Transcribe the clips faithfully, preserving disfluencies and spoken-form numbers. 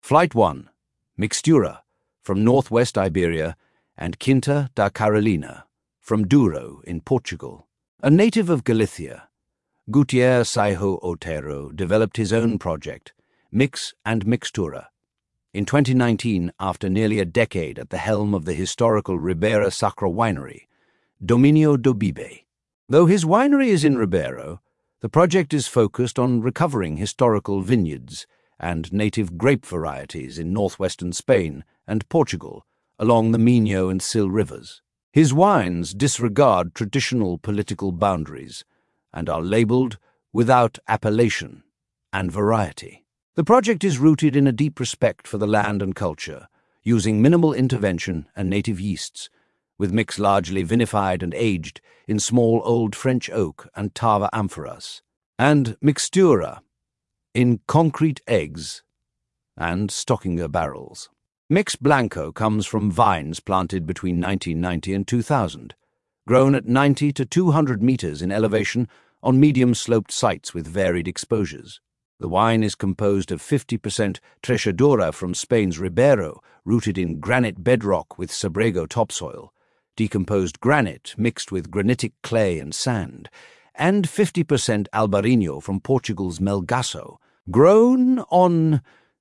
Flight one, Mixtura, from northwest Iberia, and Quinta da Carolina, from Douro in Portugal. A native of Galicia, Gutierre Saiho Otero developed his own project, Mix and Mixtura. In twenty nineteen, after nearly a decade at the helm of the historical Ribera Sacra winery, Dominio Dobibe. Though his winery is in Ribeiro, the project is focused on recovering historical vineyards and native grape varieties in northwestern Spain and Portugal along the Minho and Sil rivers. His wines disregard traditional political boundaries and are labelled without appellation and variety. The project is rooted in a deep respect for the land and culture, using minimal intervention and native yeasts, with mix largely vinified and aged in small old French oak and Tava amphoras, and Mixtura in concrete eggs and Stockinger barrels. Mix Blanco comes from vines planted between nineteen ninety and two thousand, grown at ninety to two hundred meters in elevation on medium-sloped sites with varied exposures. The wine is composed of fifty percent Trechadura from Spain's Ribeiro, rooted in granite bedrock with Sobrego topsoil, decomposed granite mixed with granitic clay and sand, and fifty percent Albarino from Portugal's Melgaço, grown on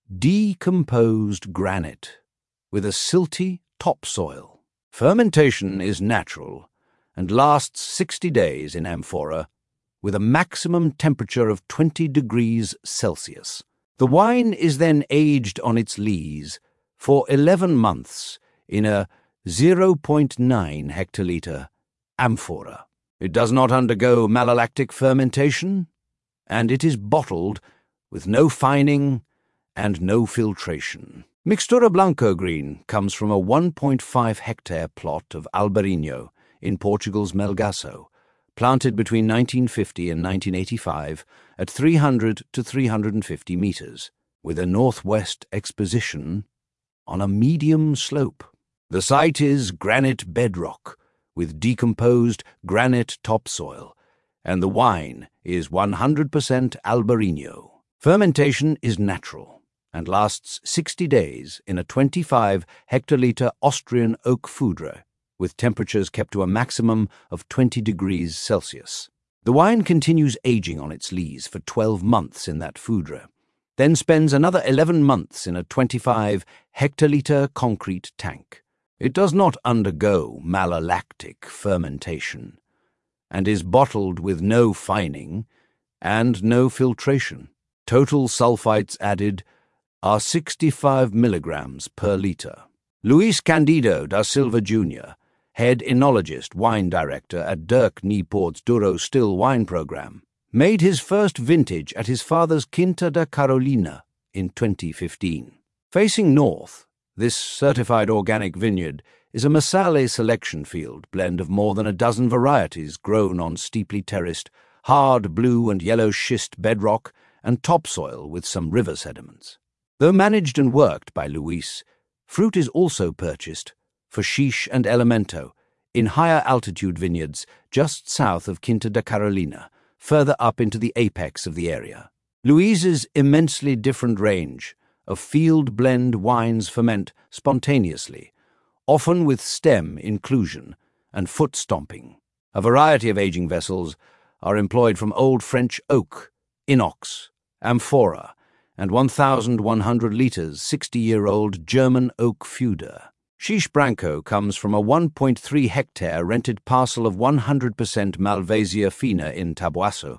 decomposed granite with a silty topsoil. Fermentation is natural and lasts sixty days in amphora, with a maximum temperature of twenty degrees Celsius. The wine is then aged on its lees for eleven months in a zero point nine hectoliter amphora. It does not undergo malolactic fermentation, and it is bottled with no fining and no filtration. Mixtura Blanco Green comes from a one point five hectare plot of Albarino in Portugal's Melgaço, planted between nineteen fifty and nineteen eighty-five at three hundred to three hundred fifty meters, with a northwest exposition on a medium slope. The site is granite bedrock with decomposed granite topsoil, and the wine is one hundred percent Albarino. Fermentation is natural and lasts sixty days in a twenty-five hectoliter Austrian oak foudre, with temperatures kept to a maximum of twenty degrees Celsius. The wine continues aging on its lees for twelve months in that foudre, then spends another eleven months in a twenty-five hectoliter concrete tank. It does not undergo malolactic fermentation, and is bottled with no fining and no filtration. Total sulfites added are sixty-five milligrams per liter. Luis Candido da Silva Junior, head enologist, wine director at Dirk Niepoort's Douro Still wine program, made his first vintage at his father's Quinta da Carolina in twenty fifteen. Facing north, this certified organic vineyard is a Masale selection field blend of more than a dozen varieties grown on steeply terraced, hard blue and yellow schist bedrock and topsoil with some river sediments. Though managed and worked by Luis, fruit is also purchased for Xix and Elemento in higher altitude vineyards just south of Quinta da Carolina, further up into the apex of the area. Luis's immensely different range of field blend wines ferment spontaneously, often with stem inclusion and foot stomping. A variety of aging vessels are employed from old French oak, inox, amphora, and one thousand one hundred litres sixty-year-old German oak Fuder. Xix Branco comes from a one point three hectare rented parcel of one hundred percent Malvasia fina in Tabuaço,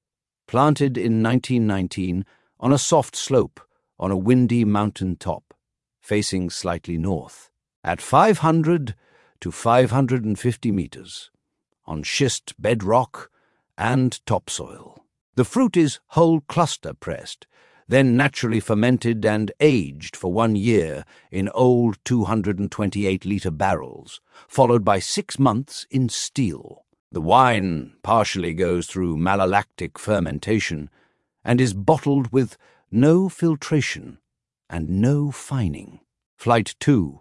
planted in nineteen nineteen on a soft slope on a windy mountain top, facing slightly north, at five hundred to five hundred fifty meters, on schist bedrock and topsoil. The fruit is whole cluster pressed, then naturally fermented and aged for one year in old two hundred twenty-eight litre barrels, followed by six months in steel. The wine partially goes through malolactic fermentation and is bottled with no filtration and no fining. Flight two,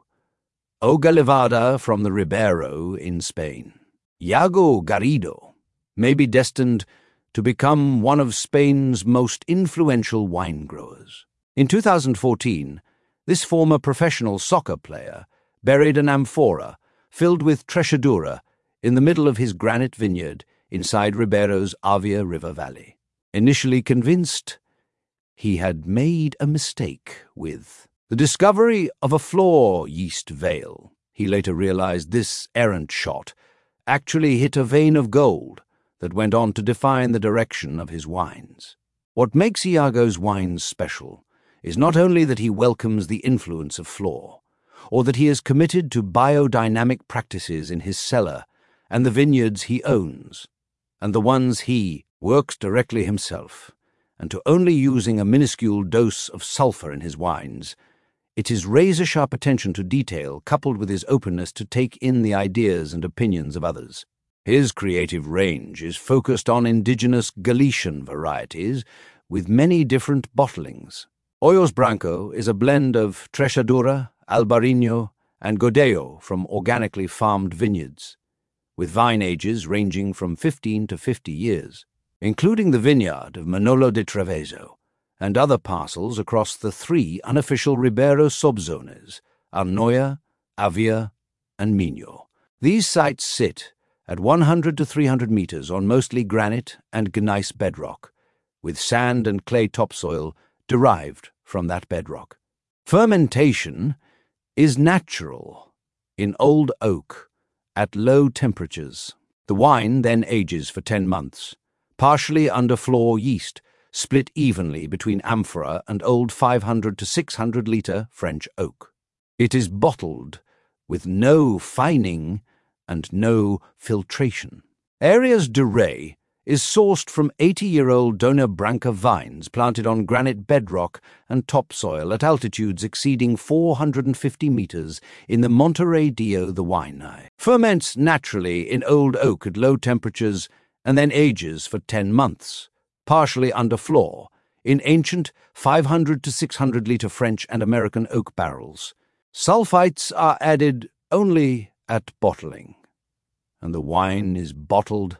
Ogalevada from the Ribeiro in Spain. Yago Garrido may be destined to become one of Spain's most influential wine growers. In two thousand fourteen, This former professional soccer player buried an amphora filled with Tresadura in the middle of his granite vineyard inside Ribero's Avia River Valley. Initially convinced, he had made a mistake with the discovery of a floor yeast veil. He later realized this errant shot actually hit a vein of gold that went on to define the direction of his wines. What makes Iago's wines special is not only that he welcomes the influence of flaw, or that he is committed to biodynamic practices in his cellar and the vineyards he owns, and the ones he works directly himself, and to only using a minuscule dose of sulfur in his wines. It is razor-sharp attention to detail coupled with his openness to take in the ideas and opinions of others. His creative range is focused on indigenous Galician varieties with many different bottlings. Hoyos Branco is a blend of Tresadura, Albarino, and Godello from organically farmed vineyards, with vine ages ranging from fifteen to fifty years, including the vineyard of Manolo de Treviso and other parcels across the three unofficial Ribero subzones, Arnoia, Avia, and Minho. These sites sit at one hundred to three hundred meters on mostly granite and gneiss bedrock, with sand and clay topsoil derived from that bedrock. Fermentation is natural in old oak at low temperatures. The wine then ages for ten months, partially under floor yeast, split evenly between amphora and old five hundred to six hundred litre French oak. It is bottled with no fining and no filtration. Arias de Rey is sourced from eighty-year-old Dona Branca vines planted on granite bedrock and topsoil at altitudes exceeding four hundred fifty meters in the Monterey Dio the Waianae. Ferments naturally in old oak at low temperatures and then ages for ten months, partially under floor, in ancient five hundred to six hundred litre French and American oak barrels. Sulfites are added only at bottling, and the wine is bottled,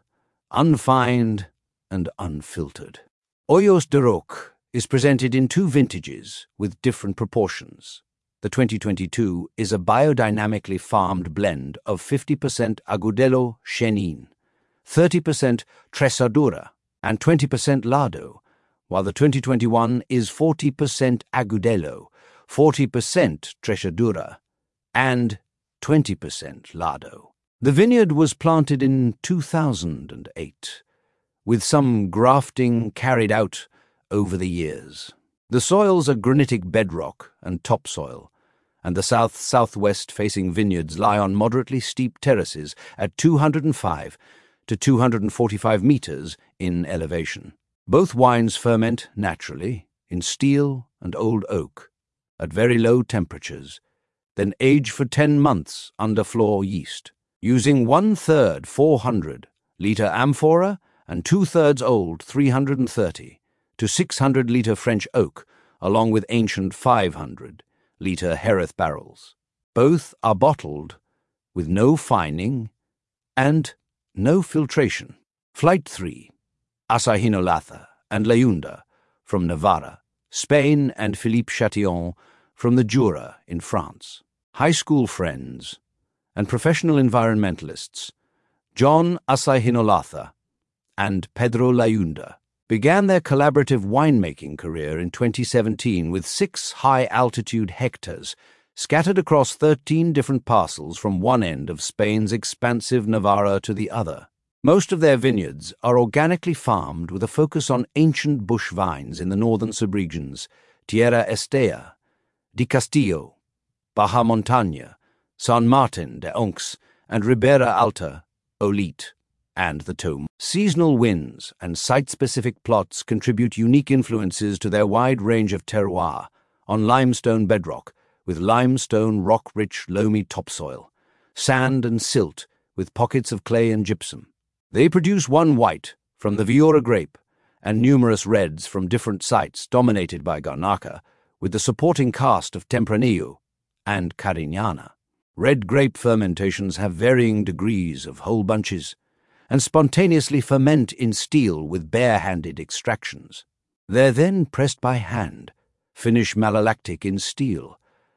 unfined, and unfiltered. Hoyos de Roque is presented in two vintages with different proportions. The twenty twenty-two is a biodynamically farmed blend of fifty percent Agudelo Chenin, thirty percent Tresadura, and twenty percent Lardo, while the twenty twenty-one is forty percent Agudelo, forty percent Tresadura, and twenty percent Lardo. The vineyard was planted in two thousand eight, with some grafting carried out over the years. The soils are granitic bedrock and topsoil, and the south-southwest facing vineyards lie on moderately steep terraces at two hundred five to two hundred forty-five meters in elevation. Both wines ferment naturally in steel and old oak at very low temperatures, then age for ten months under floor yeast, using one-third four hundred litre amphora and two-thirds old three hundred thirty to six hundred litre French oak, along with ancient five hundred litre Hereth barrels. Both are bottled with no fining and no filtration. Flight three, Asahinolatha and Leunda from Navarra, Spain, and Philippe Chatillon from the Jura in France. High school friends and professional environmentalists, John Asahinolatha and Pedro Leunda, began their collaborative winemaking career in twenty seventeen with six high-altitude hectares scattered across thirteen different parcels from one end of Spain's expansive Navarra to the other. Most of their vineyards are organically farmed with a focus on ancient bush vines in the northern subregions, Tierra Estea, Di Castillo, Baja Montaña, San Martin de Oncs, and Ribera Alta, Olite, and the Tome. Seasonal winds and site-specific plots contribute unique influences to their wide range of terroir on limestone bedrock, with limestone rock-rich loamy topsoil, sand and silt with pockets of clay and gypsum. They produce one white from the Viura grape and numerous reds from different sites dominated by Garnacha, with the supporting cast of Tempranillo and Cariñana. Red grape fermentations have varying degrees of whole bunches and spontaneously ferment in steel with bare-handed extractions. They're then pressed by hand, finish malolactic in steel,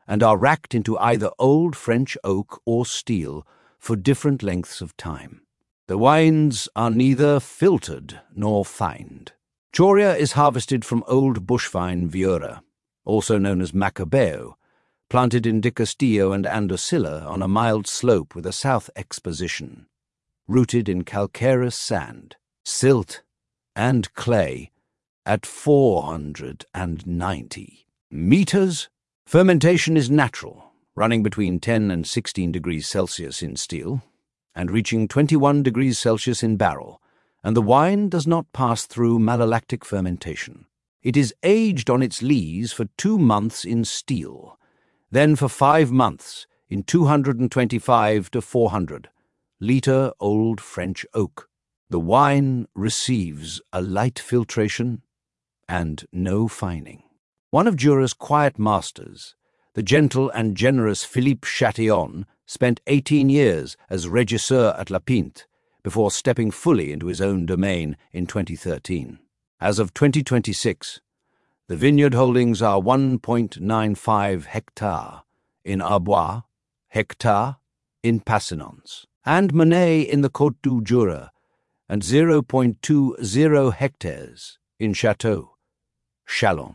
and are racked into either old French oak or steel for different lengths of time. The wines are neither filtered nor fined. Choria is harvested from old bushvine Viura, also known as Macabeo, planted in De Castillo and Andosilla on a mild slope with a south exposition, rooted in calcareous sand, silt, and clay at four hundred ninety meters. Fermentation is natural, running between ten and sixteen degrees Celsius in steel and reaching twenty-one degrees Celsius in barrel, and the wine does not pass through malolactic fermentation. It is aged on its lees for two months in steel, then for five months in two hundred twenty-five to four hundred litre old French oak. The wine receives a light filtration and no fining. One of Jura's quiet masters, the gentle and generous Philippe Chatillon, spent eighteen years as regisseur at La Pinte before stepping fully into his own domain in twenty thirteen. As of twenty twenty-six, the vineyard holdings are one point nine five hectares in Arbois, hectare in Passinons, and Menet in the Côte du Jura, and zero point two zero hectares in Château, Châlons,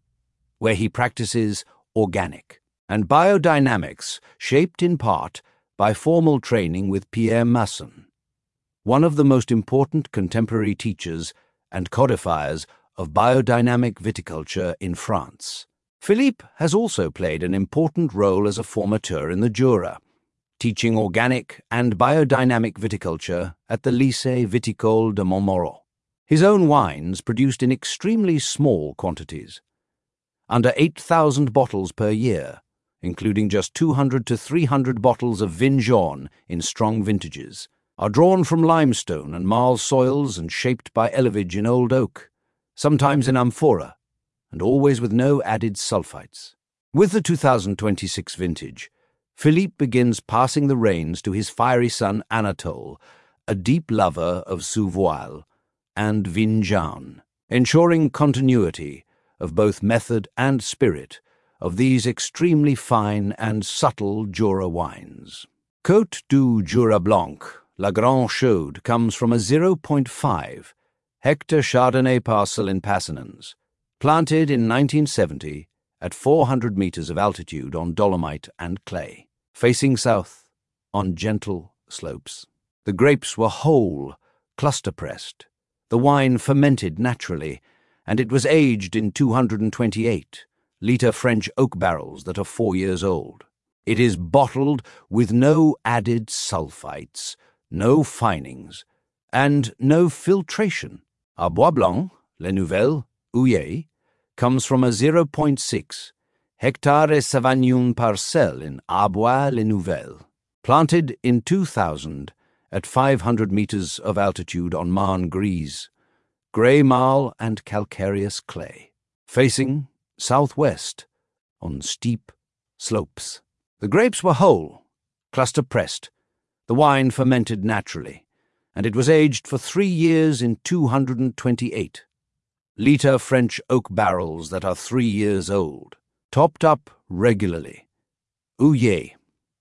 where he practices organic and biodynamics, shaped in part by formal training with Pierre Masson, one of the most important contemporary teachers and codifiers of biodynamic viticulture in France. Philippe has also played an important role as a formateur in the Jura, teaching organic and biodynamic viticulture at the Lycée Viticole de Montmoreau. His own wines produced in extremely small quantities, under eight thousand bottles per year, including just two hundred to three hundred bottles of vin jaune in strong vintages, are drawn from limestone and marl soils and shaped by elevage in old oak, sometimes in amphora, and always with no added sulfites. With the two thousand twenty-six vintage, Philippe begins passing the reins to his fiery son Anatole, a deep lover of Souvoile and vin jaune, ensuring continuity of both method and spirit of these extremely fine and subtle Jura wines. Côte du Jura Blanc, La Grande Chaude, comes from a zero point five hectare Chardonnay parcel in Passinons, planted in nineteen seventy at four hundred meters of altitude on dolomite and clay, facing south on gentle slopes. The grapes were whole, cluster-pressed, the wine fermented naturally, and it was aged in two hundred twenty-eight litre French oak barrels that are four years old. It is bottled with no added sulfites, no finings, and no filtration. Arbois Blanc, Les Nouvelles, Houillet, comes from a zero point six hectare Savagnin parcelle in Arbois Les Nouvelles, planted in two thousand at five hundred meters of altitude on Marne Grise, grey marl and calcareous clay, facing southwest on steep slopes. The grapes were whole, cluster-pressed, the wine fermented naturally, and it was aged for three years in two hundred twenty-eight litre French oak barrels that are three years old, topped up regularly. Houillet.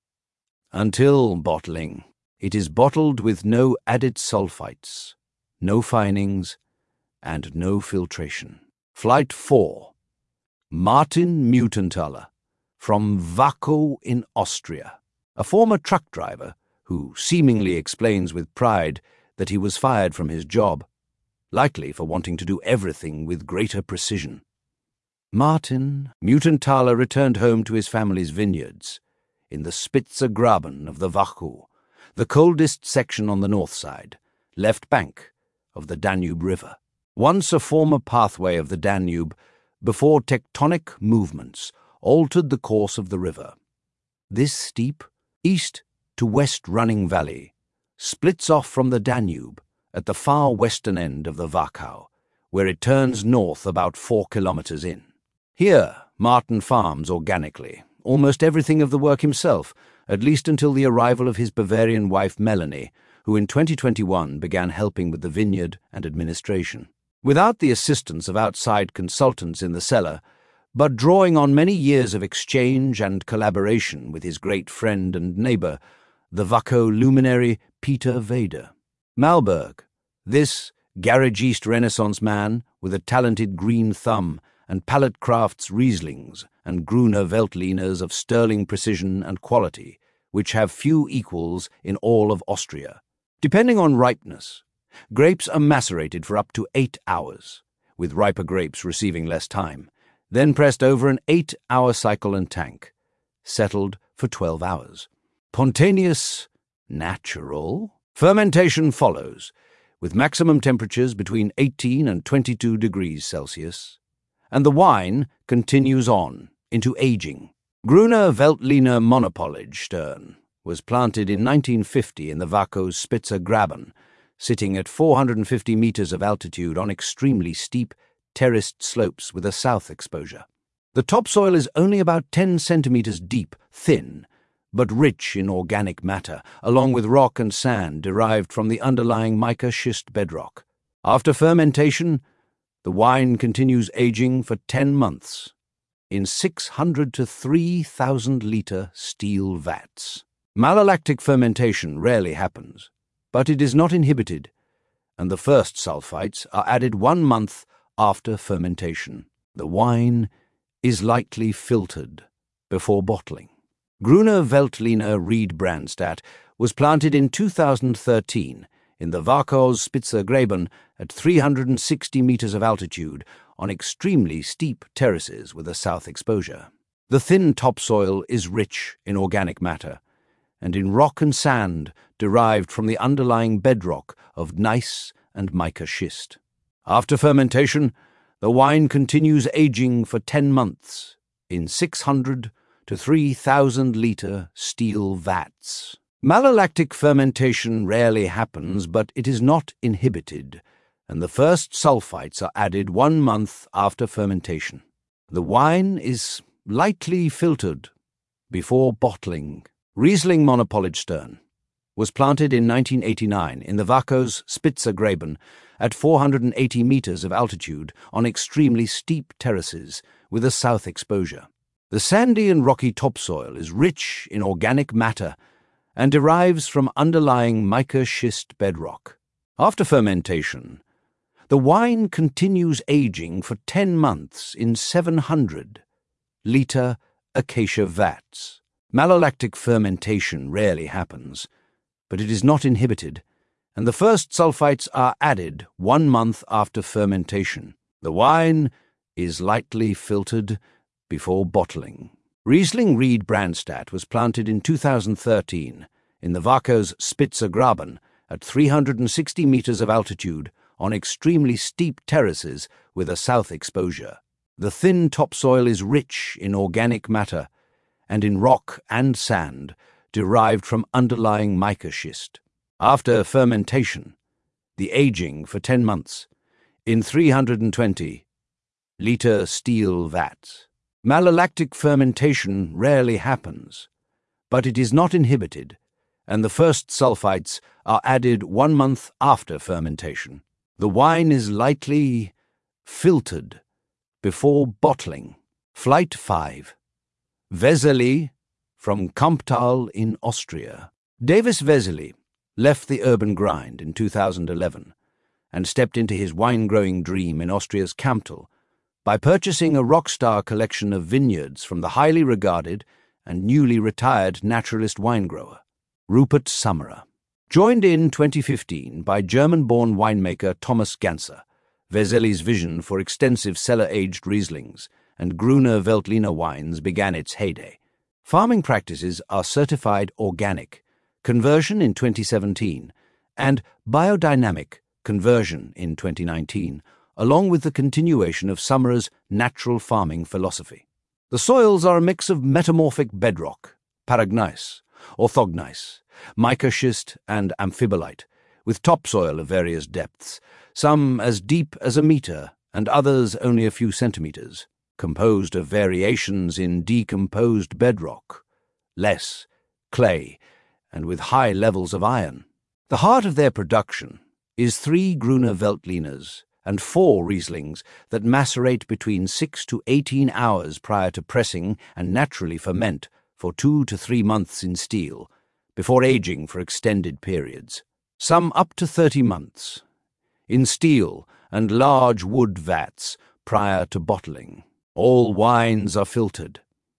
Until bottling, it is bottled with no added sulfites, no finings, and no filtration. Flight four. Martin Muenthaler, from Wachau in Austria, a former truck driver who seemingly explains with pride that he was fired from his job, likely for wanting to do everything with greater precision. Martin Muenthaler returned home to his family's vineyards in the Spitzer Graben of the Wachau, the coldest section on the north side, left bank of the Danube River, once a former pathway of the Danube before tectonic movements altered the course of the river. This steep, east to west running valley splits off from the Danube at the far western end of the Wachau, where it turns north about four kilometers in. Here, Martin farms organically, almost everything of the work himself, at least until the arrival of his Bavarian wife Melanie, who in twenty twenty-one began helping with the vineyard and administration. Without the assistance of outside consultants in the cellar, but drawing on many years of exchange and collaboration with his great friend and neighbour, the Wacko luminary Peter Vedder. Malberg, this Garage East Renaissance man with a talented green thumb and Pallet Crafts Rieslings and Gruner Veltliners of sterling precision and quality, which have few equals in all of Austria. Depending on ripeness, grapes are macerated for up to eight hours, with riper grapes receiving less time, then pressed over an eight-hour cycle and tank, settled for twelve hours. Spontaneous, natural fermentation follows, with maximum temperatures between eighteen and twenty-two degrees Celsius, and the wine continues on into aging. Gruner Veltliner Monopolige Stern was planted in nineteen fifty in the Wacko's Spitzer Graben, sitting at four hundred fifty meters of altitude on extremely steep, terraced slopes with a south exposure. The topsoil is only about ten centimeters deep, thin, but rich in organic matter, along with rock and sand derived from the underlying mica schist bedrock. After fermentation, the wine continues aging for ten months in six hundred to three thousand litre steel vats. Malolactic fermentation rarely happens, but it is not inhibited, and the first sulfites are added one month after fermentation. The wine is lightly filtered before bottling. Gruner Veltliner Ried Brandstadt was planted in two thousand thirteen in the Wacko's Spitzer Graben at three hundred sixty meters of altitude on extremely steep terraces with a south exposure. The thin topsoil is rich in organic matter and in rock and sand derived from the underlying bedrock of gneiss and mica schist. After fermentation, the wine continues aging for ten months in six hundred to three thousand litre steel vats. Malolactic fermentation rarely happens, but it is not inhibited, and the first sulfites are added one month after fermentation. The wine is lightly filtered before bottling. Riesling Monopolige Stern was planted in nineteen eighty-nine in the Wacko's Spitzer Graben at four hundred eighty meters of altitude on extremely steep terraces with a south exposure. The sandy and rocky topsoil is rich in organic matter and derives from underlying mica schist bedrock. After fermentation, the wine continues aging for ten months in seven hundred litre acacia vats. Malolactic fermentation rarely happens, but it is not inhibited, and the first sulfites are added one month after fermentation. The wine is lightly filtered before bottling. Riesling Ried Brandstadt was planted in two thousand thirteen in the Wacko's Spitzer Graben at three hundred sixty meters of altitude on extremely steep terraces with a south exposure. The thin topsoil is rich in organic matter and in rock and sand derived from underlying mica schist. After fermentation, the aging for ten months in three hundred twenty litre steel vats. Malolactic fermentation rarely happens, but it is not inhibited, and the first sulfites are added one month after fermentation. The wine is lightly filtered before bottling. Flight five. Weseli from Kamptal in Austria. Davis Weseli left the urban grind in two thousand eleven and stepped into his wine-growing dream in Austria's Kamptal by purchasing a rockstar collection of vineyards from the highly regarded and newly retired naturalist wine-grower, Rupert Summerer. Joined in twenty fifteen by German-born winemaker Thomas Ganser, Weseli's vision for extensive cellar-aged Rieslings and Gruner Veltliner wines began its heyday. Farming practices are certified organic, conversion in twenty seventeen, and biodynamic, conversion in twenty nineteen, along with the continuation of Summerer's natural farming philosophy. The soils are a mix of metamorphic bedrock, paragneiss, orthogneiss, mica schist, and amphibolite, with topsoil of various depths, some as deep as a metre and others only a few centimetres, composed of variations in decomposed bedrock, less clay, and with high levels of iron. The heart of their production is three Gruner Veltliners and four Rieslings that macerate between six to eighteen hours prior to pressing and naturally ferment for two to three months in steel, before aging for extended periods, some up to thirty months, in steel and large wood vats prior to bottling. All wines are filtered,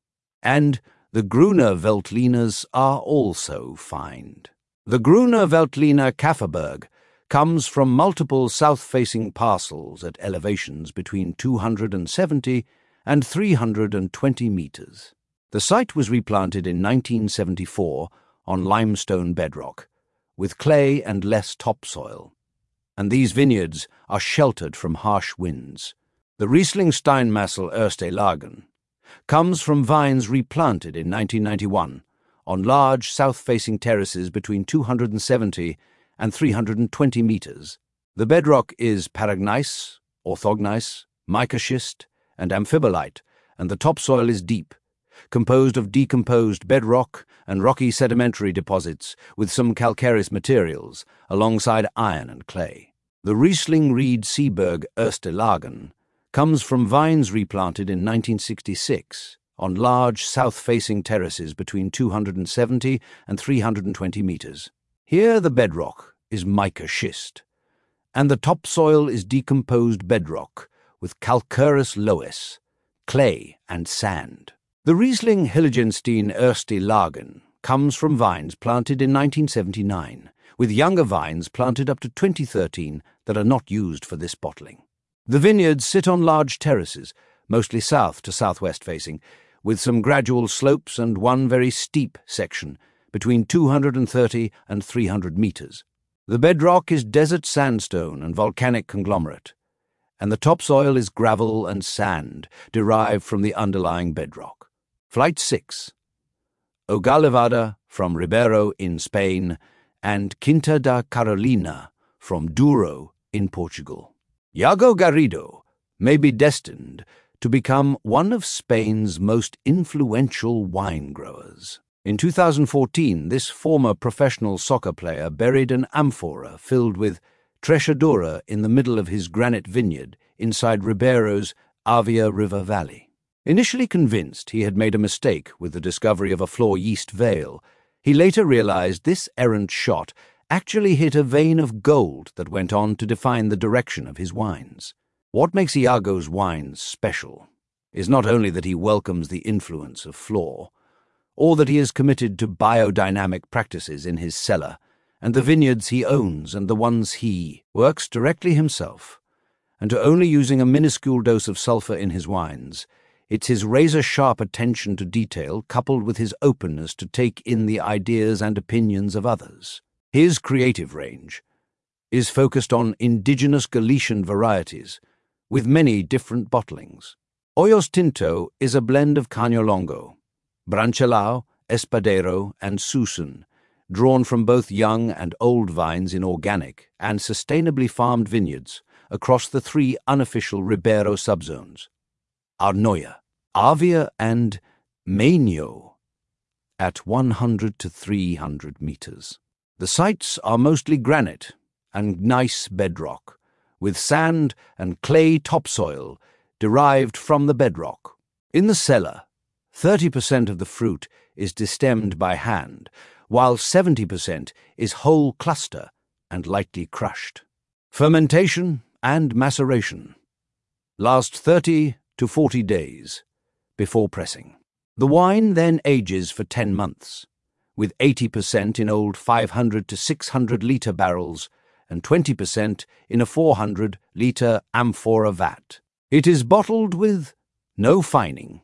and the Gruner Veltliners are also fined. The Gruner Veltliner Kafferberg comes from multiple south-facing parcels at elevations between two hundred seventy and three hundred twenty meters. The site was replanted in nineteen seventy-four on limestone bedrock, with clay and less topsoil, and these vineyards are sheltered from harsh winds. The Riesling Steinmassel Erste Lagen comes from vines replanted in nineteen ninety-one on large south-facing terraces between two hundred seventy and three hundred twenty meters. The bedrock is paragneiss, orthogneiss, mica schist, and amphibolite, and the topsoil is deep, composed of decomposed bedrock and rocky sedimentary deposits with some calcareous materials, alongside iron and clay. The Riesling Ried Seeberg Erste Lagen comes from vines replanted in nineteen sixty-six on large south-facing terraces between two hundred seventy and three hundred twenty meters. Here the bedrock is mica schist, and the topsoil is decomposed bedrock with calcareous loess, clay, and sand. The Riesling Hilligenstein Erste Lagen comes from vines planted in nineteen seventy-nine, with younger vines planted up to twenty thirteen that are not used for this bottling. The vineyards sit on large terraces, mostly south to southwest facing, with some gradual slopes and one very steep section between two hundred thirty and three hundred meters. The bedrock is desert sandstone and volcanic conglomerate, and the topsoil is gravel and sand derived from the underlying bedrock. Flight six. Ogalevada from Ribeiro in Spain and Quinta da Carolina from Douro in Portugal. Iago Garrido may be destined to become one of Spain's most influential wine growers. In two thousand fourteen, this former professional soccer player buried an amphora filled with Trechadura in the middle of his granite vineyard inside Ribeiro's Avia River Valley. Initially convinced he had made a mistake with the discovery of a flor yeast veil, he later realized this errant shot actually hit a vein of gold that went on to define the direction of his wines. What makes Iago's wines special is not only that he welcomes the influence of flor, or that he is committed to biodynamic practices in his cellar and the vineyards he owns and the ones he works directly himself, and to only using a minuscule dose of sulfur in his wines. It's his razor-sharp attention to detail coupled with his openness to take in the ideas and opinions of others. His creative range is focused on indigenous Galician varieties with many different bottlings. Hoyos Tinto is a blend of Caño Longo, Branchelao, Espadero, and Susun, drawn from both young and old vines in organic and sustainably farmed vineyards across the three unofficial Ribeiro subzones, Arnoia, Avia, and Mainho, at one hundred to three hundred meters. The sites are mostly granite and gneiss bedrock, with sand and clay topsoil derived from the bedrock. In the cellar, thirty percent of the fruit is destemmed by hand, while seventy percent is whole cluster and lightly crushed. Fermentation and maceration last thirty to forty days before pressing. The wine then ages for ten months, with eighty percent in old five hundred to six hundred litre barrels and twenty percent in a four hundred litre amphora vat. It is bottled with no fining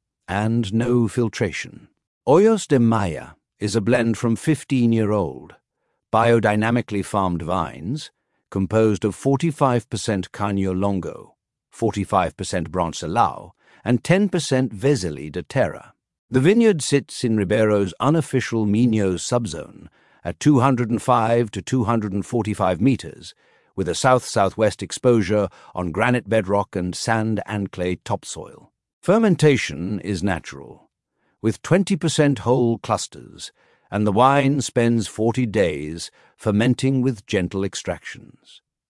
and no filtration. Hoyos de Maya is a blend from fifteen-year-old, biodynamically farmed vines composed of forty-five percent Caño Longo, forty-five percent Branchelao, and ten percent Vézelay de Terra. The vineyard sits in Ribeiro's unofficial Minho subzone at two hundred five to two hundred forty-five meters, with a south-southwest exposure on granite bedrock and sand and clay topsoil. Fermentation is natural, with twenty percent whole clusters, and the wine spends forty days fermenting with gentle extractions.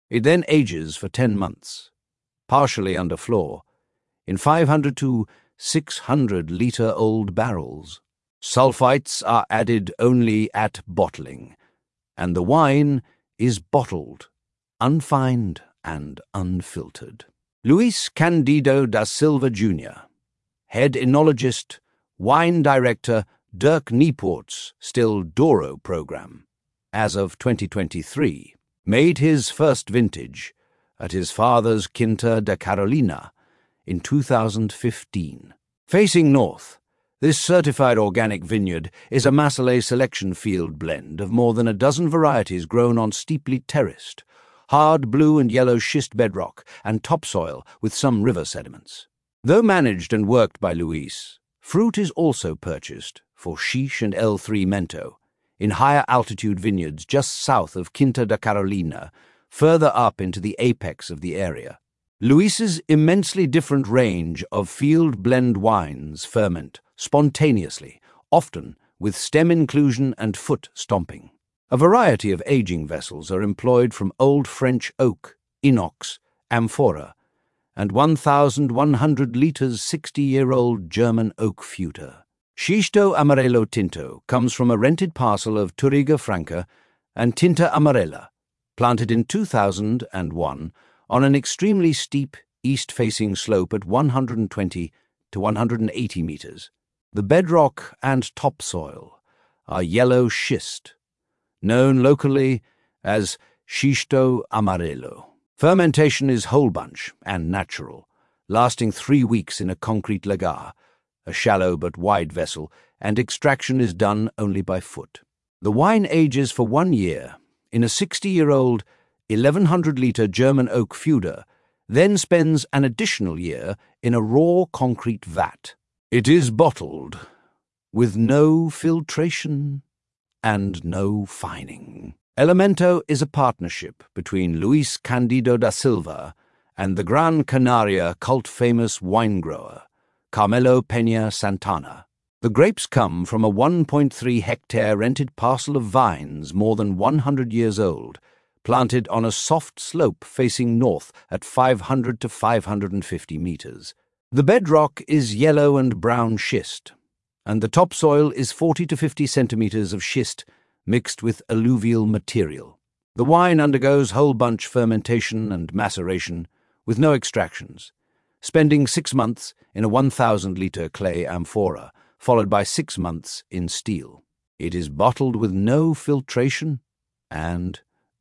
It then ages for ten months, partially under floor, in five hundred to six hundred litre old barrels. Sulfites are added only at bottling, and the wine is bottled, unfined and unfiltered. Luis Candido da Silva Junior, head enologist, wine director, Dirk Nieport's still Douro program, as of twenty twenty-three, made his first vintage at his father's Quinta da Carolina in two thousand fifteen. Facing north, this certified organic vineyard is a Massillé selection field blend of more than a dozen varieties grown on steeply terraced, hard blue and yellow schist bedrock and topsoil with some river sediments. Though managed and worked by Luis, fruit is also purchased for Xix and L three Mento in higher altitude vineyards just south of Quinta da Carolina, further up into the apex of the area. Luis's immensely different range of field blend wines ferment spontaneously, often with stem inclusion and foot stomping. A variety of aging vessels are employed from old French oak, inox, amphora, and one thousand one hundred litres sixty-year-old German oak feuter. Xisto Amarelo Tinto comes from a rented parcel of Touriga Franca and Tinta Amarela, planted in two thousand one on an extremely steep east-facing slope at one hundred twenty to one hundred eighty metres. The bedrock and topsoil are yellow schist, known locally as Xisto Amarelo. Fermentation is whole bunch and natural, lasting three weeks in a concrete lagar, a shallow but wide vessel, and extraction is done only by foot. The wine ages for one year in a sixty-year-old, eleven hundred litre German oak feuder, then spends an additional year in a raw concrete vat. It is bottled with no filtration and no fining. Elemento is a partnership between Luis Candido da Silva and the Gran Canaria cult-famous wine grower, Carmelo Peña Santana. The grapes come from a one point three hectare rented parcel of vines more than one hundred years old, planted on a soft slope facing north at five hundred to five hundred fifty metres. The bedrock is yellow and brown schist, and the topsoil is forty to fifty centimetres of schist mixed with alluvial material. The wine undergoes whole bunch fermentation and maceration with no extractions, spending six months in a one thousand litre clay amphora, followed by six months in steel. It is bottled with no filtration and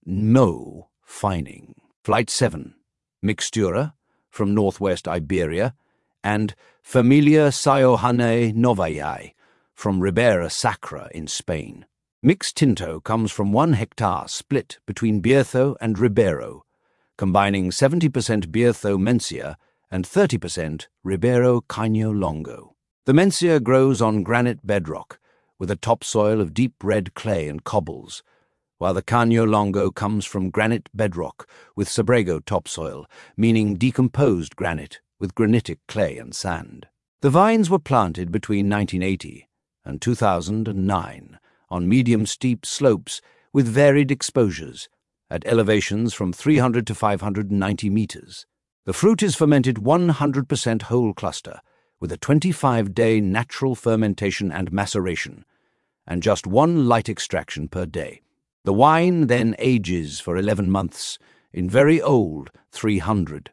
no fining. Flight seven, Mixtura, from northwest Iberia, and Familia Sayohane Novayai, from Ribera Sacra in Spain. Mixed Tinto comes from one hectare split between Bierzo and Ribeiro, combining seventy percent Bierzo Mencia and thirty percent Ribeiro Caño Longo. The Mencia grows on granite bedrock, with a topsoil of deep red clay and cobbles, while the Caño Longo comes from granite bedrock with Sabrego topsoil, meaning decomposed granite with granitic clay and sand. The vines were planted between nineteen eighty and two thousand nine on medium steep slopes with varied exposures at elevations from three hundred to five hundred ninety metres. The fruit is fermented one hundred percent whole cluster with a twenty-five day natural fermentation and maceration, and just one light extraction per day. The wine then ages for eleven months in very old three hundred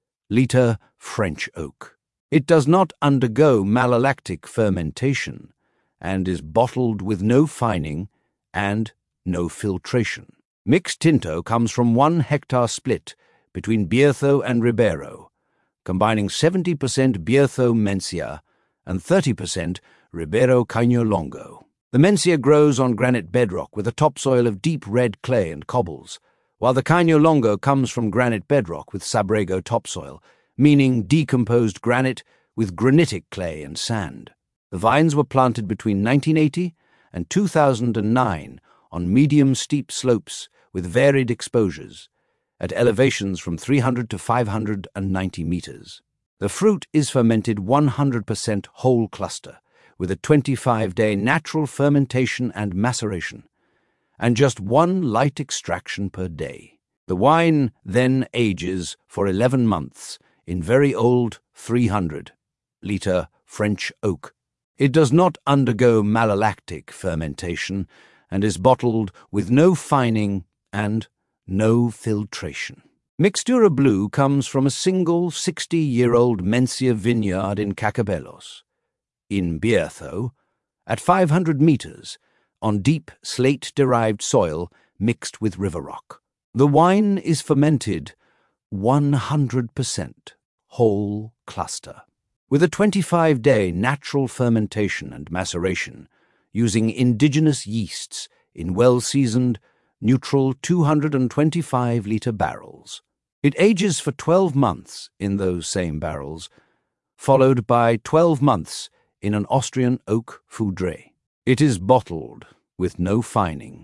litre French oak. It does not undergo malolactic fermentation and is bottled with no fining and no filtration. Mixed Tinto comes from one hectare split between Bierzo and Ribeiro, combining seventy percent Bierzo Mencia and thirty percent Ribeiro Caño Longo. The Mencia grows on granite bedrock with a topsoil of deep red clay and cobbles, while the Caño Longo comes from granite bedrock with Sabrego topsoil, meaning decomposed granite with granitic clay and sand. The vines were planted between nineteen eighty and two thousand nine on medium steep slopes with varied exposures, at elevations from three hundred to five hundred ninety metres. The fruit is fermented one hundred percent whole cluster, with a twenty-five day natural fermentation and maceration, and just one light extraction per day. The wine then ages for eleven months in very old three hundred litre French oak. It does not undergo malolactic fermentation and is bottled with no fining and no filtration. Mixtura Blue comes from a single sixty-year-old Mencia vineyard in Cacabelos, in Bierzo, at five hundred metres, on deep slate-derived soil mixed with river rock. The wine is fermented one hundred percent whole cluster, with a twenty-five day natural fermentation and maceration, using indigenous yeasts in well-seasoned, neutral two hundred twenty-five litre barrels. It ages for twelve months in those same barrels, followed by twelve months in an Austrian oak foudre. It is bottled with no fining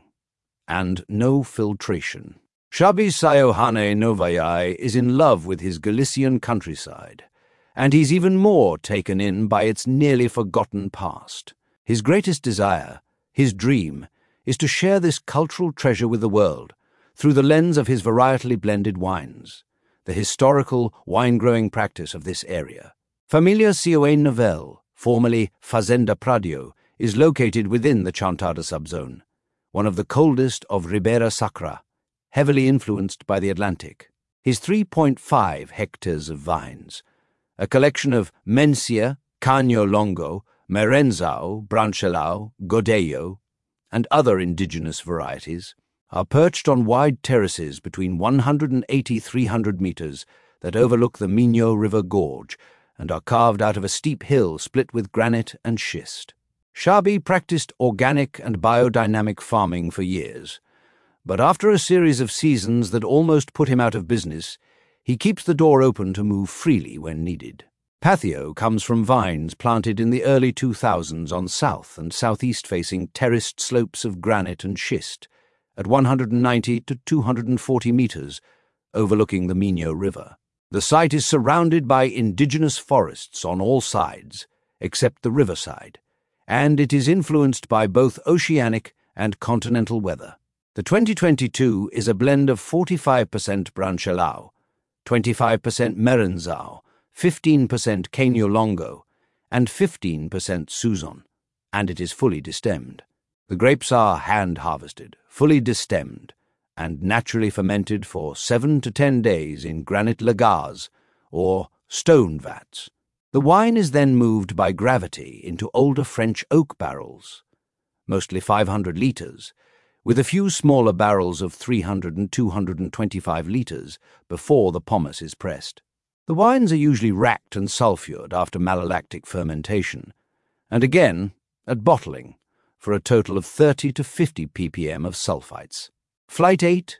and no filtration. Xabi Siohane Novayai is in love with his Galician countryside, and he's even more taken in by its nearly forgotten past. His greatest desire, his dream, is to share this cultural treasure with the world through the lens of his varietally blended wines, the historical wine-growing practice of this area. Familia Sioane Novel, formerly Fazenda Pradio, is located within the Chantada subzone, one of the coldest of Ribera Sacra, heavily influenced by the Atlantic. His three point five hectares of vines, a collection of Mencia, Caño Longo, Merenzao, Branchelao, Godello, and other indigenous varieties, are perched on wide terraces between one hundred eighty to three hundred metres that overlook the Minho River Gorge and are carved out of a steep hill split with granite and schist. Xabi practiced organic and biodynamic farming for years, but after a series of seasons that almost put him out of business, he keeps the door open to move freely when needed. Pathio comes from vines planted in the early two thousands on south and southeast-facing terraced slopes of granite and schist at one hundred ninety to two hundred forty metres, overlooking the Minho River. The site is surrounded by indigenous forests on all sides, except the riverside, and it is influenced by both oceanic and continental weather. The twenty twenty-two is a blend of forty-five percent Branchelao, twenty-five percent Merenzao, fifteen percent Caño Longo, and fifteen percent Suzon, and it is fully destemmed. The grapes are hand-harvested, fully destemmed, and naturally fermented for seven to ten days in granite lagars, or stone vats. The wine is then moved by gravity into older French oak barrels, mostly five hundred litres, with a few smaller barrels of three hundred and two hundred twenty-five litres before the pomace is pressed. The wines are usually racked and sulfured after malolactic fermentation, and again at bottling, for a total of thirty to fifty ppm of sulfites. Flight eight,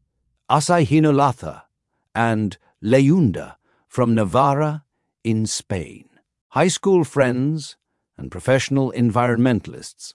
Asahinolatha, and Leyunda from Navarra in Spain. High school friends and professional environmentalists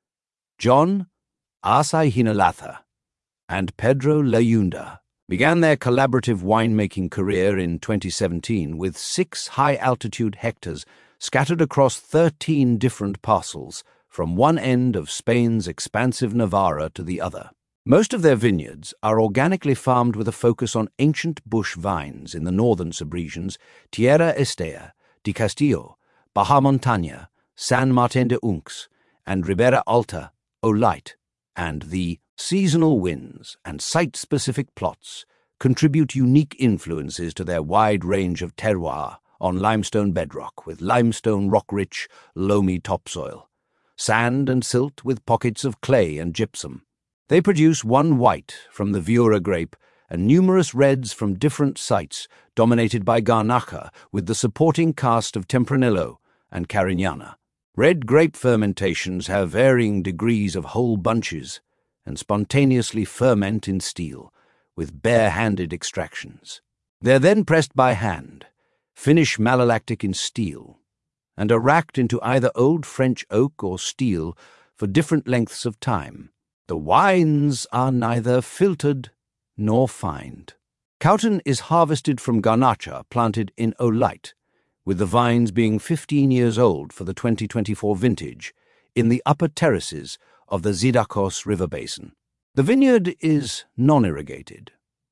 John Asahinolatha and Pedro Leyunda began their collaborative winemaking career in twenty seventeen with six high-altitude hectares scattered across thirteen different parcels from one end of Spain's expansive Navarra to the other. Most of their vineyards are organically farmed with a focus on ancient bush vines in the northern subregions Tierra Estea, de Castillo, Baja Montaña, San Martín de Unx, and Ribera Alta, Olite, and the seasonal winds and site-specific plots contribute unique influences to their wide range of terroir on limestone bedrock with limestone rock-rich, loamy topsoil, sand and silt with pockets of clay and gypsum. They produce one white from the Viura grape and numerous reds from different sites dominated by Garnacha with the supporting cast of Tempranillo and Carignana. Red grape fermentations have varying degrees of whole bunches and spontaneously ferment in steel with bare-handed extractions. They are then pressed by hand, finish malolactic in steel, and are racked into either old French oak or steel for different lengths of time. The wines are neither filtered nor fined. Cautin is harvested from Garnacha planted in Olite, with the vines being fifteen years old for the twenty twenty-four vintage, in the upper terraces of the Zidacos River Basin. The vineyard is non-irrigated,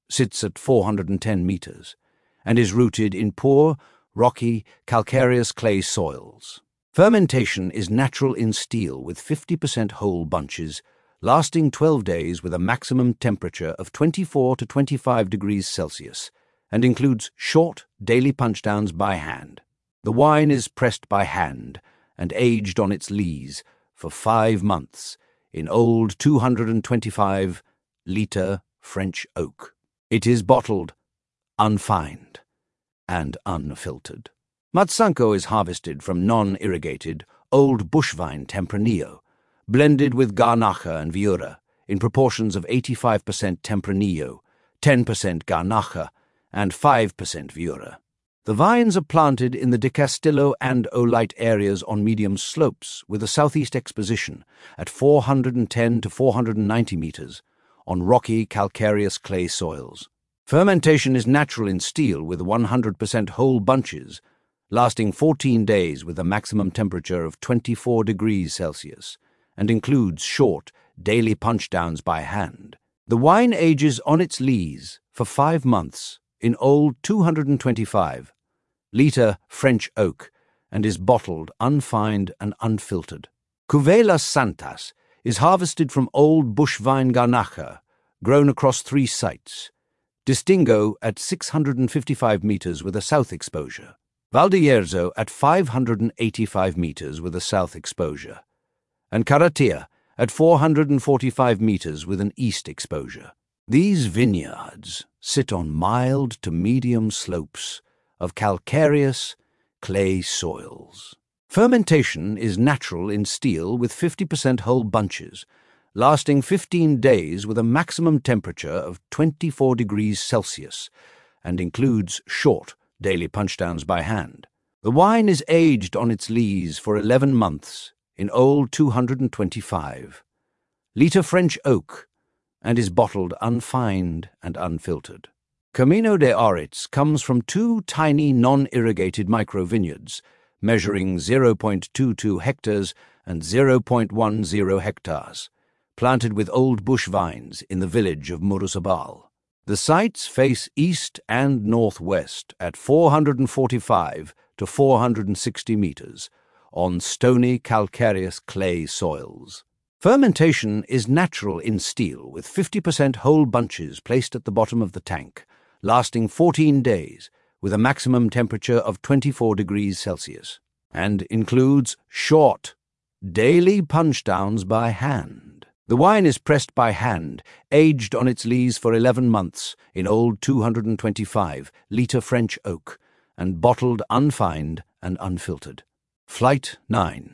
sits at four hundred ten meters, and is rooted in poor, rocky, calcareous clay soils. Fermentation is natural in steel with fifty percent whole bunches, lasting twelve days with a maximum temperature of twenty-four to twenty-five degrees Celsius, and includes short daily punchdowns by hand. The wine is pressed by hand and aged on its lees for five months in old two hundred twenty-five litre French oak. It is bottled, unfined, and unfiltered. Matsanko is harvested from non-irrigated old bushvine Tempranillo, blended with Garnacha and Viura in proportions of eighty-five percent Tempranillo, ten percent Garnacha, and five percent Viura. The vines are planted in the De Castillo and Oolite areas on medium slopes with a southeast exposition at four hundred ten to four hundred ninety meters on rocky calcareous clay soils. Fermentation is natural in steel with one hundred percent whole bunches, lasting fourteen days with a maximum temperature of twenty-four degrees Celsius, and includes short, daily punchdowns by hand. The wine ages on its lees for five months in old two hundred twenty-five litre French oak and is bottled, unfined, and unfiltered. Cuvée Las Santas is harvested from old bushvine Garnacha, grown across three sites. Distingo at six hundred fifty-five meters with a south exposure. Valdierzo at five hundred eighty-five meters with a south exposure. And Caratia at four hundred forty-five meters with an east exposure. These vineyards sit on mild to medium slopes of calcareous clay soils. Fermentation is natural in steel with fifty percent whole bunches, lasting fifteen days with a maximum temperature of twenty-four degrees Celsius, and includes short daily punchdowns by hand. The wine is aged on its lees for eleven months in old two hundred twenty-five litre French oak, and is bottled unfined and unfiltered. Camino de Oritz comes from two tiny non-irrigated micro-vineyards, measuring zero point two two hectares and zero point one zero hectares, planted with old bush vines in the village of Muruzabal. The sites face east and northwest at four hundred forty-five to four hundred sixty meters on stony calcareous clay soils. Fermentation is natural in steel with fifty percent whole bunches placed at the bottom of the tank, lasting fourteen days with a maximum temperature of twenty-four degrees Celsius, and includes short, daily punchdowns by hand. The wine is pressed by hand, aged on its lees for eleven months in old two hundred twenty-five litre French oak, and bottled unfined and unfiltered. Flight nine.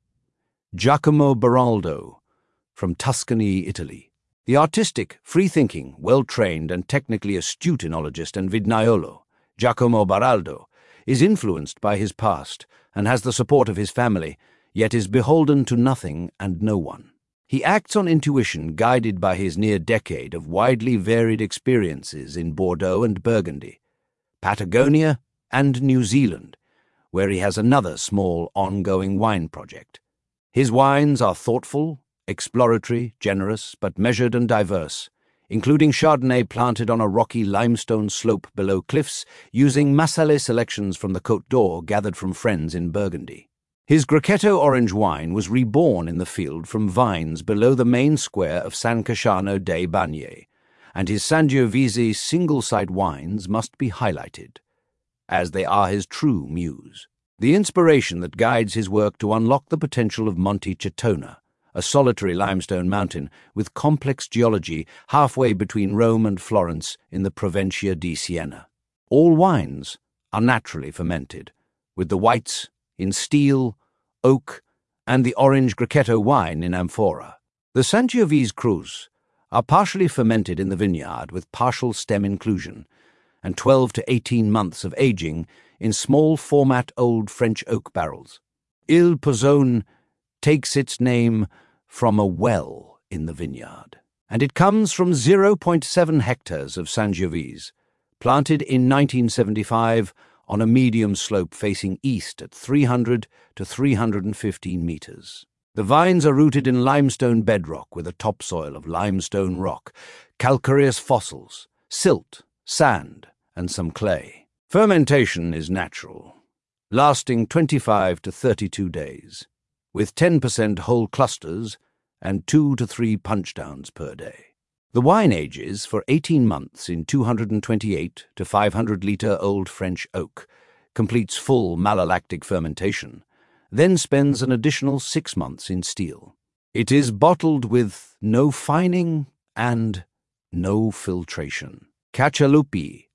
Giacomo Baraldo, from Tuscany, Italy. The artistic, free-thinking, well-trained and technically astute enologist and vignaiolo, Giacomo Baraldo, is influenced by his past and has the support of his family, yet is beholden to nothing and no one. He acts on intuition guided by his near decade of widely varied experiences in Bordeaux and Burgundy, Patagonia and New Zealand, where he has another small ongoing wine project. His wines are thoughtful, exploratory, generous, but measured and diverse, including Chardonnay planted on a rocky limestone slope below cliffs using Massalet selections from the Côte d'Or gathered from friends in Burgundy. His Grechetto orange wine was reborn in the field from vines below the main square of San Casciano dei Bagni, and his Sangiovese single-site wines must be highlighted, as they are his true muse. The inspiration that guides his work to unlock the potential of Monte Cetona, a solitary limestone mountain with complex geology halfway between Rome and Florence in the Provincia di Siena. All wines are naturally fermented, with the whites in steel, oak, and the orange Grechetto wine in amphora. The Sangiovese Crus are partially fermented in the vineyard with partial stem inclusion, and twelve to eighteen months of aging in small format old French oak barrels. Il Pozzone takes its name from a well in the vineyard, and it comes from zero point seven hectares of Sangiovese, planted in nineteen seventy-five on a medium slope facing east at three hundred to three hundred fifteen meters. The vines are rooted in limestone bedrock with a topsoil of limestone rock, calcareous fossils, silt, sand, and some clay. Fermentation is natural, lasting twenty-five to thirty-two days, with ten percent whole clusters and two to three punchdowns per day. The wine ages for eighteen months in two hundred twenty-eight to five hundred litre old French oak, completes full malolactic fermentation, then spends an additional six months in steel. It is bottled with no fining and no filtration. Caccialupi,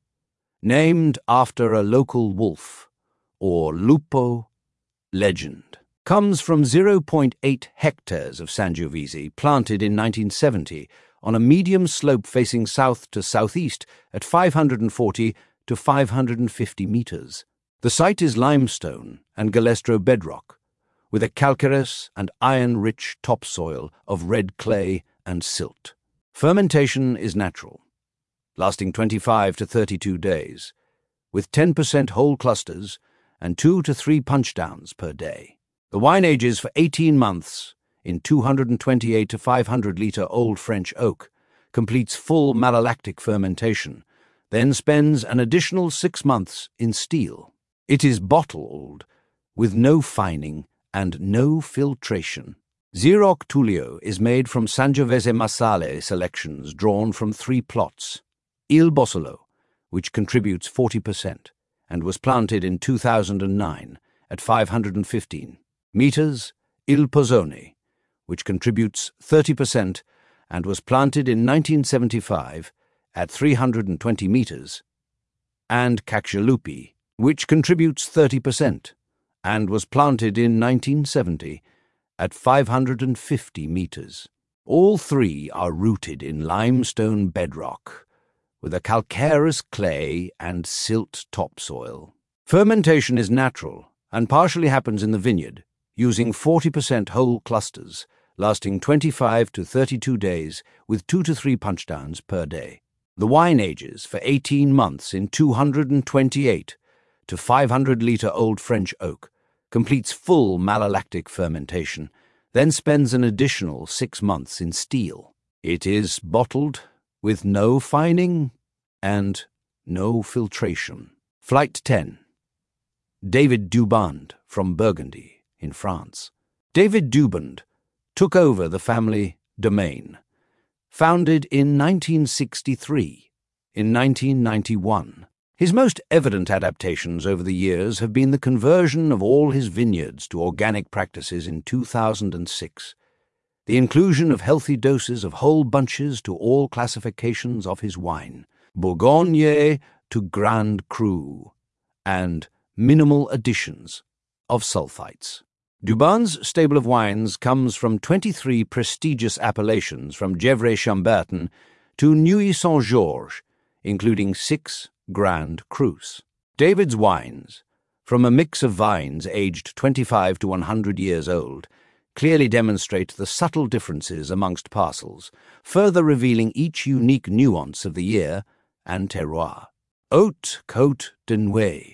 named after a local wolf, or lupo legend, comes from zero point eight hectares of Sangiovese planted in nineteen seventy on a medium slope facing south to southeast at five hundred forty to five hundred fifty meters. The site is limestone and galestro bedrock, with a calcareous and iron-rich topsoil of red clay and silt. Fermentation is natural, lasting twenty-five to thirty-two days, with ten percent whole clusters and two to three punchdowns per day. The wine ages for eighteen months in two hundred twenty-eight to five hundred litre old French oak, completes full malolactic fermentation, then spends an additional six months in steel. It is bottled with no fining and no filtration. Xeroc Tullio is made from Sangiovese Marsale selections drawn from three plots. Il Bossolo, which contributes forty percent, and was planted in two thousand nine at five hundred fifteen meters. Il Pozzone, which contributes thirty percent, and was planted in nineteen seventy-five at three hundred twenty meters. And Caccialupi, which contributes thirty percent, and was planted in nineteen seventy at five hundred fifty meters. All three are rooted in limestone bedrock, with a calcareous clay and silt topsoil. Fermentation is natural and partially happens in the vineyard, using forty percent whole clusters, lasting twenty-five to thirty-two days with two to three punchdowns per day. The wine ages for eighteen months in two hundred twenty-eight to five hundred litre old French oak, completes full malolactic fermentation, then spends an additional six months in steel. It is bottled with no fining and no filtration. Flight ten. David Duband from Burgundy in France. David Duband took over the family domain, founded in nineteen sixty-three. In nineteen ninety-one, his most evident adaptations over the years have been the conversion of all his vineyards to organic practices in two thousand six, the inclusion of healthy doses of whole bunches to all classifications of his wine, Bourgogne to Grand Cru, and minimal additions of sulfites. Duband's stable of wines comes from twenty-three prestigious appellations from Gevrey-Chambertin to Neuilly-Saint-Georges, including six Grand Crus. David's wines, from a mix of vines aged twenty-five to one hundred years old, clearly demonstrate the subtle differences amongst parcels, further revealing each unique nuance of the year and terroir. Haute Côte de Nuits,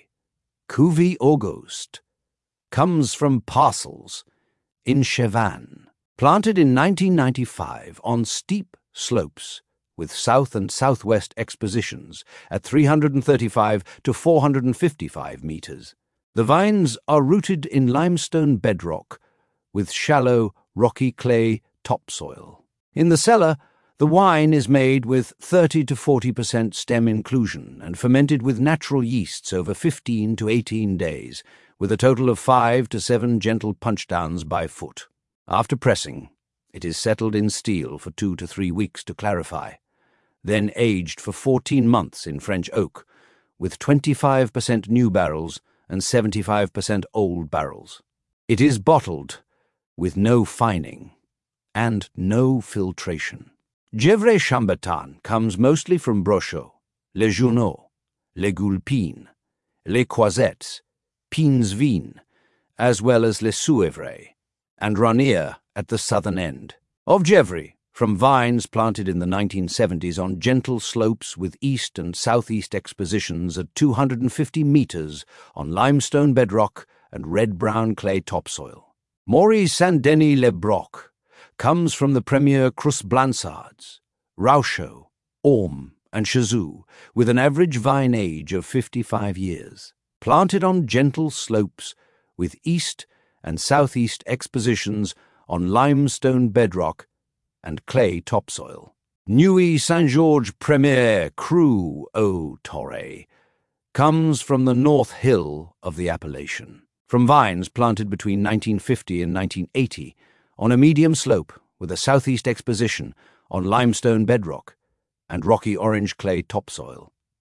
Cuvée Auguste, comes from parcels in Chevannes, planted in nineteen ninety-five on steep slopes with south and southwest expositions at three hundred thirty-five to four hundred fifty-five meters. The vines are rooted in limestone bedrock with shallow, rocky clay topsoil. In the cellar, the wine is made with thirty to forty percent stem inclusion and fermented with natural yeasts over fifteen to eighteen days, with a total of five to seven gentle punchdowns by foot. After pressing, it is settled in steel for two to three weeks to clarify, then aged for fourteen months in French oak, with twenty-five percent new barrels and seventy-five percent old barrels. It is bottled with no fining and no filtration. Gevrey-Chambertin comes mostly from Brochot, Les Journaux, Les Gulpines, Les Croisettes, Pins Vin, as well as Les Souevray, and Ranier at the southern end. Of Gevrey, from vines planted in the nineteen seventies on gentle slopes with east and southeast expositions at two hundred fifty meters on limestone bedrock and red-brown clay topsoil. Maurice Saint-Denis-le-Broc comes from the premier Crus Blansards, Rauchot, Orme, and Chazoo, with an average vine age of fifty-five years. Planted on gentle slopes with east and southeast expositions on limestone bedrock and clay topsoil. Nuit Saint-Georges Premier Cru Au Torre comes from the North Hill of the appellation, from vines planted between nineteen fifty and nineteen eighty on a medium slope with a southeast exposition on limestone bedrock and rocky orange clay topsoil.